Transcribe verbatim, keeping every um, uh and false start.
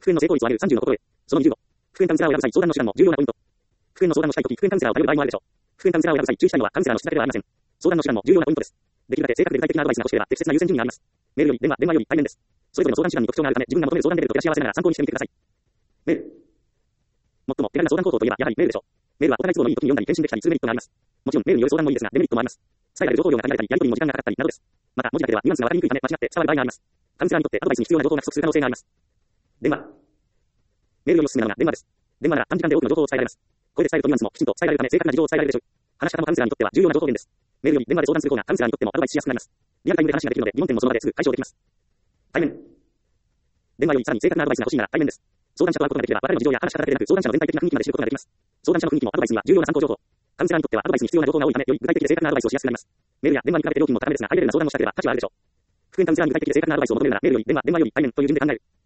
復縁の成功率を上げるさんじゅうの心得。そのにじゅうご。復縁カウンセラーを選ぶ際、相談の手段も重要なポイント。復縁の相談をしたいとき、復縁カウンセラーを頼る場合もあるでしょう。復縁カウンセラーを選ぶ際、注意したいのはカウンセラーの質だけではありません。相談の手段も重要なポイントです。できるだけ正確で具体的なアドバイスが欲しければ、適切な優先順位があります。メールより電話、電話より対面です。それぞれの相談手段に特徴があるため、自分が求める相談レベルと照らし合わせながら参考にしてみてください。メール。最も手軽な相談口頭といえば、やはりメールでしょう。メールはお互い都合のいい時に読んだり返信できたりするメリットがあります。もちろん、メールによる相談もいいですが、デメリットもあります。伝えられる情報量が限られたり、やり取りも時間がかかったりなどです。また、文字だけではニュアンスがわかりにくいため、間違って伝わる場合があります。カウンセラーにとってアドバイスに必要な情報が不足する可能性があります。電話。メールよりおすすめなのが電話です。電話なら短時間で多くの情報を伝えられます。声で伝えるとニュアンスもきちんと伝えられるため、正確な事情を伝えられるでしょう。話し方もカウンセラーにとっては重要な情報源です。メールより電話で相談する方がカウンセラーにとってもアドバイスしやすくなります。リアルタイムで話ができるので、疑問点もその場ですぐ解消できます。対面。電話よりさらに正確なアドバイスが欲しいなら対面です。相談者と会うことができれば、我々の事情や話し方だけでなく、相談者の全体的な雰囲気まで知ることができます。相談者の雰囲気もアドバイスには重要な参考情報。カウンセラーにとってはアドバイスに必要な情報が多いため、より具体的で正確なアドバイスをしやすくなります。メールや電話に比べて料金も高めですが、ハイレベルな相談をしたければ価値はあるでしょう。復縁カウンセラーに具体的で正確なアドバイスを求めるなら、メールより電話、電話より対面という順で考える。